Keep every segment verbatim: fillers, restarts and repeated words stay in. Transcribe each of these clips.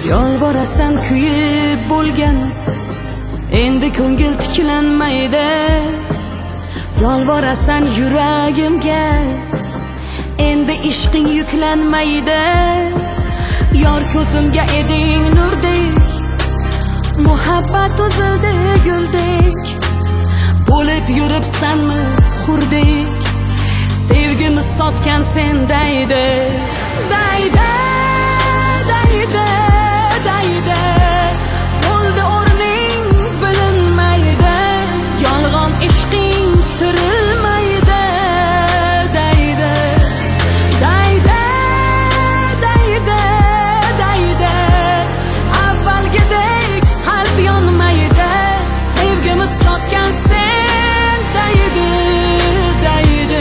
Yolborasan kuyib bo'lgan, endi ko'ngil tiklanmaydi. Yolborasan yuragimga, endi ishqing yuklanmaydi. Yor ko'zimga eding nurdek, muhabbat uzildi guldek. Bo'lib yuribsanmi xurdek, sevgimiz sotgan sen daydi. Daydi, daydi, daydi, bo'ldi o'rning bilinmaydi. Yolg'on ishqing tirilmaydi. Daydi, daydi, daydi, daydi, avvalgidek qalb yonmaydi. Sevgimiz sotgan sen daydi, daydi.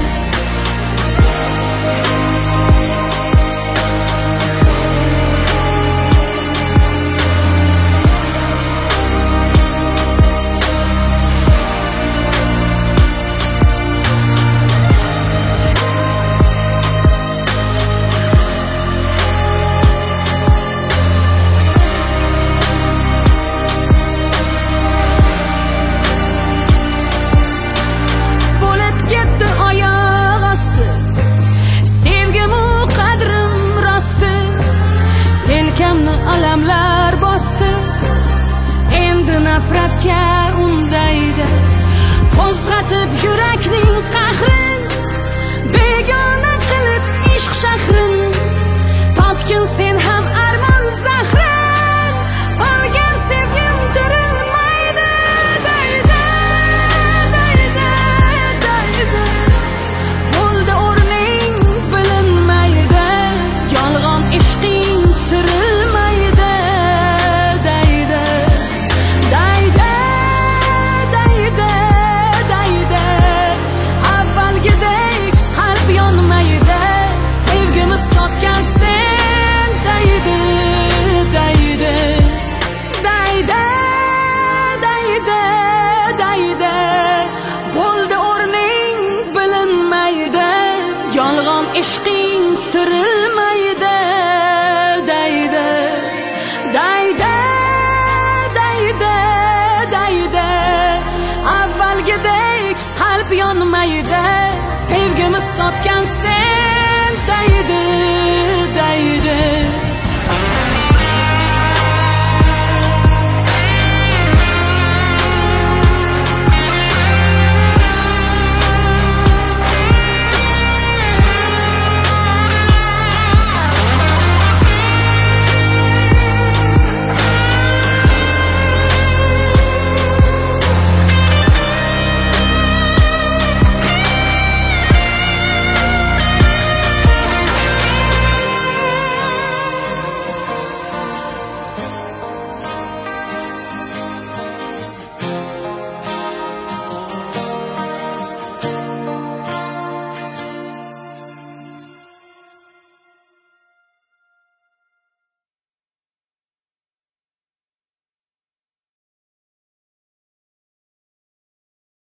Alamlar bosdi, endi nafratga undaydi. Qo'zg'atib yurakning qahri